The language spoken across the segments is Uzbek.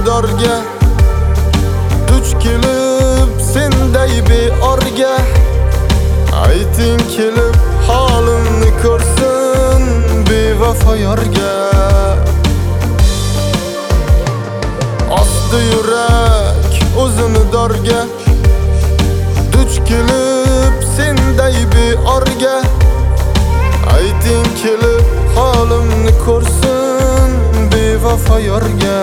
dorga duch kelib senday beorga. Ayting kelib holimni ko'rsin bevafo yorga. Osdi yurak o'zini dorga duch kelib senday beorga. Ayting kelib holimni ko'rsin bevafo yorga.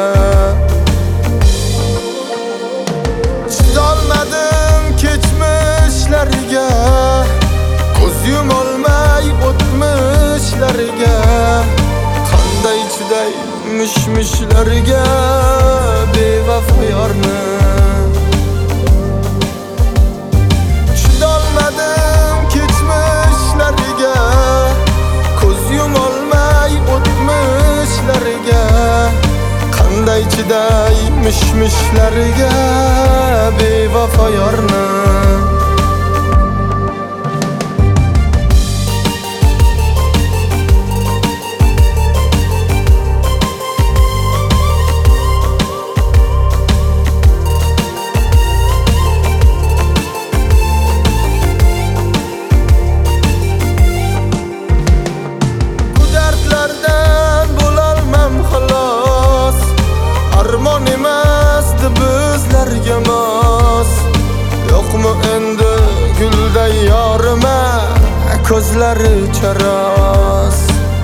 Chidolmadim kechmishlariga, ko'z yumolmay o'tmishlariga. Qanday chiday mishmishlariga bevafo yorni. Chidolmadim kechmishlariga, ko'z yumolmay o'tmishlariga. Qanday chiday mishmishlariga bevafo yorni. Armon emasdi bizlarga mos. Yo'qmi endi gulday yorima, ko'zlari charos.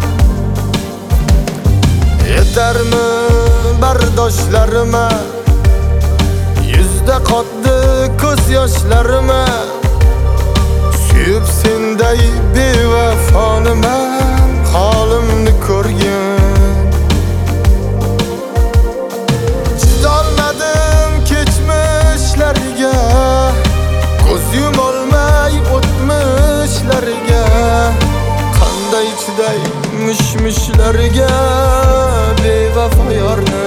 Yetarmi bardoshlarimga, yuzda qotdi ko'z yoshlarima. Suyib senday bevafoni men holimni ko'rgin. Ko'z yumolmay o'tmishlariga. Qanday chiday mishmishlariga bevafo yorni.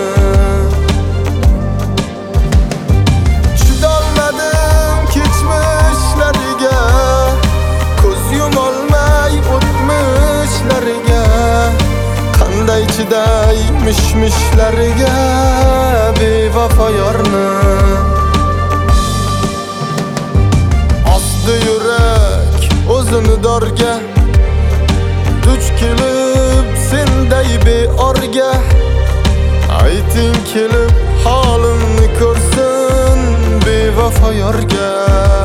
Chidolmadim kechmishlariga, ko'z yumolmay o'tmishlariga. Qanday chiday mishmishlariga bevafo yorni. Osdi yurak o'zini dorga duch kelib senday beorga. Ayting kelib holimni ko'rsin bevafo yorga.